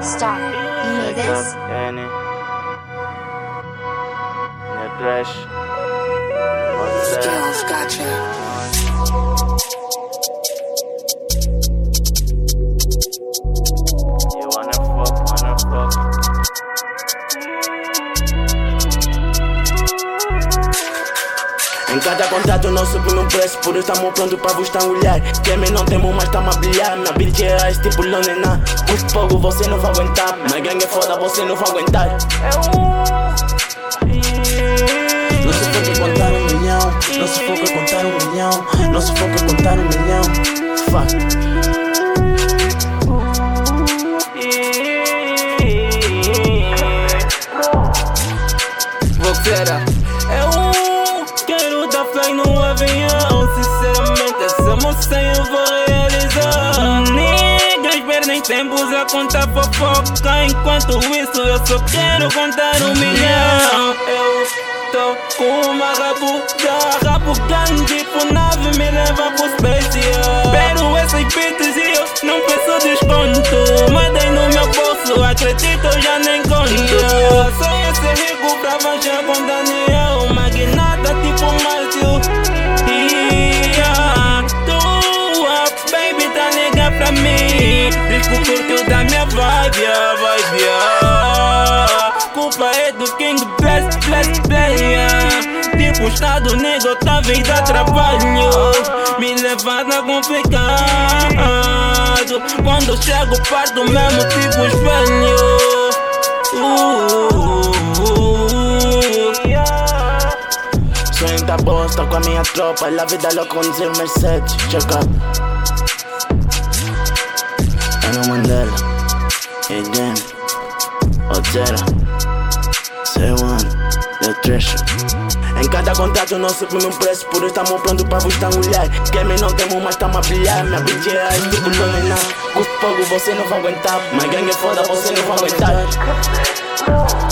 Stop. You know this? Yani ne trash. Skills, gotcha. You wanna fuck. Em cada contrato nós subimos um preço, por isso estamos prontos para vos estrangulhar. Queimem não temos, mas estamos a brilhar. Minha bitch é ice tipo Lonená. O fogo você não vai aguentar. Minha gangue é foda, você não vai aguentar. Não se foca contar 1 milhão. Não se foca contar 1 milhão. Não se foca contar 1 milhão. Fuck. Voxera. Quero dar fly no avião. Sinceramente essa moça eu vou realizar. Niggas perdem tempos a contar fofoca. Enquanto isso eu só quero contar 1 milhão. Eu tô com uma rabugan tipo nave me leva pro space. Pero essas beats e eu não peço desconto. Mandei no meu bolso, acredito eu já nem conto. Sou esse rico pra baixar com Daniel. Magnata tipo Márcio. Tua baby tá liga pra mim. Disco curto da minha vibe. Culpa é do King Bless. Tipo estado negro, tá vida trabalho. Me levando a complicado. Quando chego parto mesmo tipo espelho. Sonho tá bom, estou com a minha tropa. La vida lo conduzir Mercedes. Check up. Ana Mandela, Eden, Ozera, C1, The Treasure. Em cada contrato nós subimos um preço, por isso estamos prontos para vos estrangulhar. Queimem não temos, mas estamos a brilhar. Minha bitch é ice tipo Lonená. Com fogo você não vai aguentar. Minha gangue é foda, você não vai aguentar.